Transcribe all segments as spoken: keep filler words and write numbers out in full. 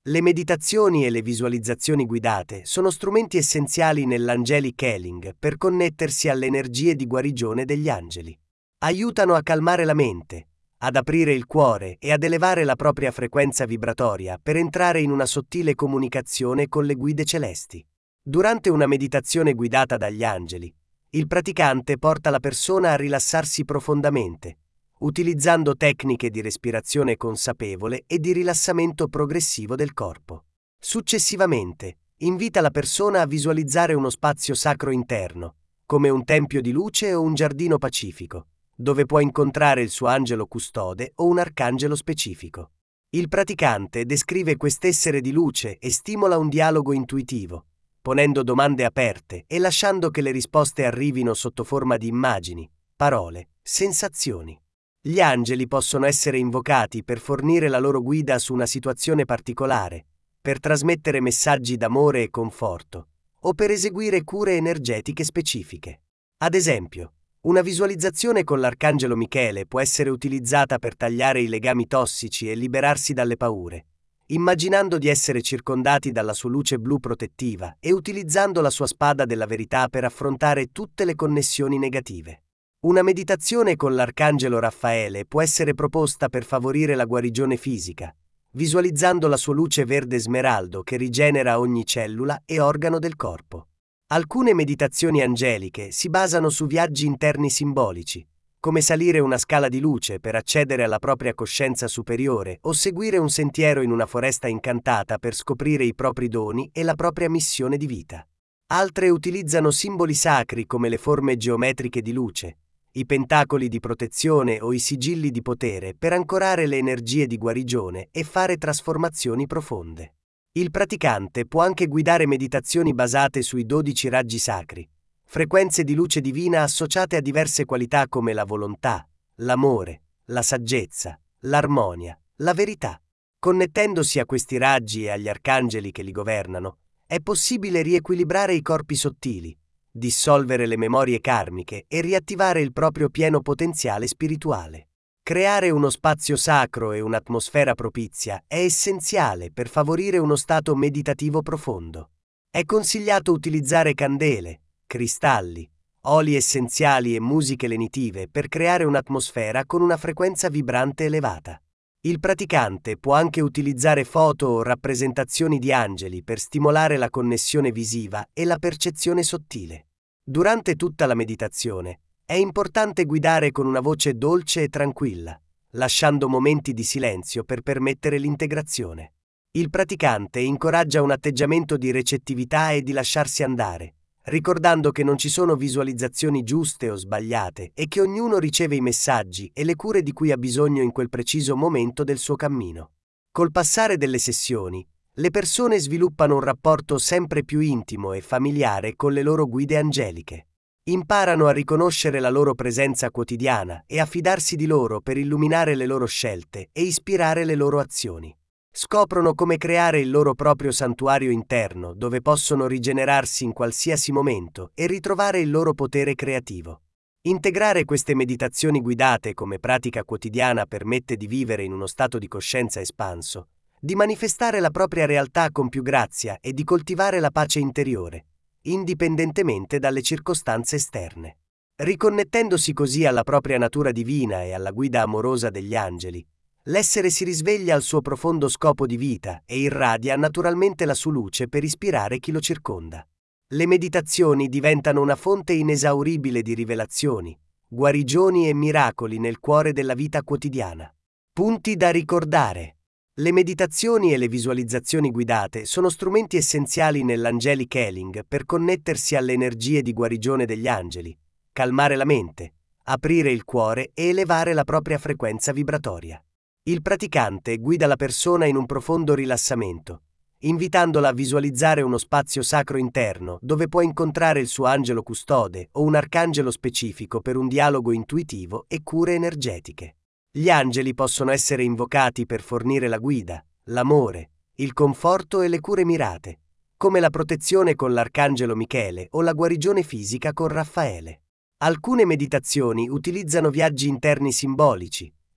Le meditazioni e le visualizzazioni guidate sono strumenti essenziali nell'Angelic Healing per connettersi alle energie di guarigione degli angeli. Aiutano a calmare la mente, ad aprire il cuore e ad elevare la propria frequenza vibratoria per entrare in una sottile comunicazione con le guide celesti. Durante una meditazione guidata dagli angeli, il praticante porta la persona a rilassarsi profondamente, utilizzando tecniche di respirazione consapevole e di rilassamento progressivo del corpo. Successivamente, invita la persona a visualizzare uno spazio sacro interno, come un tempio di luce o un giardino pacifico, dove può incontrare il suo angelo custode o un arcangelo specifico. Il praticante descrive quest'essere di luce e stimola un dialogo intuitivo, ponendo domande aperte e lasciando che le risposte arrivino sotto forma di immagini, parole, sensazioni. Gli angeli possono essere invocati per fornire la loro guida su una situazione particolare, per trasmettere messaggi d'amore e conforto, o per eseguire cure energetiche specifiche. Ad esempio, una visualizzazione con l'arcangelo Michele può essere utilizzata per tagliare i legami tossici e liberarsi dalle paure, immaginando di essere circondati dalla sua luce blu protettiva e utilizzando la sua spada della verità per affrontare tutte le connessioni negative. Una meditazione con l'arcangelo Raffaele può essere proposta per favorire la guarigione fisica, visualizzando la sua luce verde smeraldo che rigenera ogni cellula e organo del corpo. Alcune meditazioni angeliche si basano su viaggi interni simbolici, come salire una scala di luce per accedere alla propria coscienza superiore o seguire un sentiero in una foresta incantata per scoprire i propri doni e la propria missione di vita. Altre utilizzano simboli sacri come le forme geometriche di luce, i pentacoli di protezione o i sigilli di potere per ancorare le energie di guarigione e fare trasformazioni profonde. Il praticante può anche guidare meditazioni basate sui dodici raggi sacri, frequenze di luce divina associate a diverse qualità come la volontà, l'amore, la saggezza, l'armonia, la verità. Connettendosi a questi raggi e agli arcangeli che li governano, è possibile riequilibrare i corpi sottili, dissolvere le memorie karmiche e riattivare il proprio pieno potenziale spirituale. Creare uno spazio sacro e un'atmosfera propizia è essenziale per favorire uno stato meditativo profondo. È consigliato utilizzare candele, cristalli, oli essenziali e musiche lenitive per creare un'atmosfera con una frequenza vibrante elevata. Il praticante può anche utilizzare foto o rappresentazioni di angeli per stimolare la connessione visiva e la percezione sottile. Durante tutta la meditazione, è importante guidare con una voce dolce e tranquilla, lasciando momenti di silenzio per permettere l'integrazione. Il praticante incoraggia un atteggiamento di recettività e di lasciarsi andare, ricordando che non ci sono visualizzazioni giuste o sbagliate e che ognuno riceve i messaggi e le cure di cui ha bisogno in quel preciso momento del suo cammino. Col passare delle sessioni, le persone sviluppano un rapporto sempre più intimo e familiare con le loro guide angeliche. Imparano a riconoscere la loro presenza quotidiana e a fidarsi di loro per illuminare le loro scelte e ispirare le loro azioni. Scoprono come creare il loro proprio santuario interno dove possono rigenerarsi in qualsiasi momento e ritrovare il loro potere creativo. Integrare queste meditazioni guidate come pratica quotidiana permette di vivere in uno stato di coscienza espanso, di manifestare la propria realtà con più grazia e di coltivare la pace interiore, indipendentemente dalle circostanze esterne. Riconnettendosi così alla propria natura divina e alla guida amorosa degli angeli, l'essere si risveglia al suo profondo scopo di vita e irradia naturalmente la sua luce per ispirare chi lo circonda. Le meditazioni diventano una fonte inesauribile di rivelazioni, guarigioni e miracoli nel cuore della vita quotidiana. Punti da ricordare. Le meditazioni e le visualizzazioni guidate sono strumenti essenziali nell'Angelic Healing per connettersi alle energie di guarigione degli angeli, calmare la mente, aprire il cuore e elevare la propria frequenza vibratoria. Il praticante guida la persona in un profondo rilassamento, invitandola a visualizzare uno spazio sacro interno dove può incontrare il suo angelo custode o un arcangelo specifico per un dialogo intuitivo e cure energetiche. Gli angeli possono essere invocati per fornire la guida, l'amore, il conforto e le cure mirate, come la protezione con l'arcangelo Michele o la guarigione fisica con Raffaele. Alcune meditazioni utilizzano viaggi interni simbolici,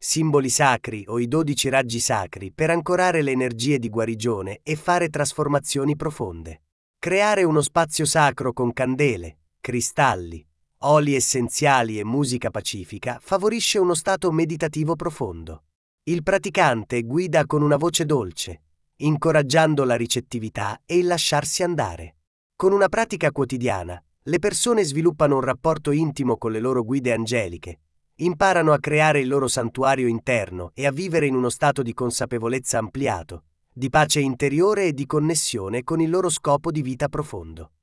simboli sacri o i dodici raggi sacri per ancorare le energie di guarigione e fare trasformazioni profonde. Creare uno spazio sacro con candele, cristalli, oli essenziali e musica pacifica favorisce uno stato meditativo profondo. Il praticante guida con una voce dolce, incoraggiando la ricettività e il lasciarsi andare. Con una pratica quotidiana, le persone sviluppano un rapporto intimo con le loro guide angeliche, imparano a creare il loro santuario interno e a vivere in uno stato di consapevolezza ampliato, di pace interiore e di connessione con il loro scopo di vita profondo.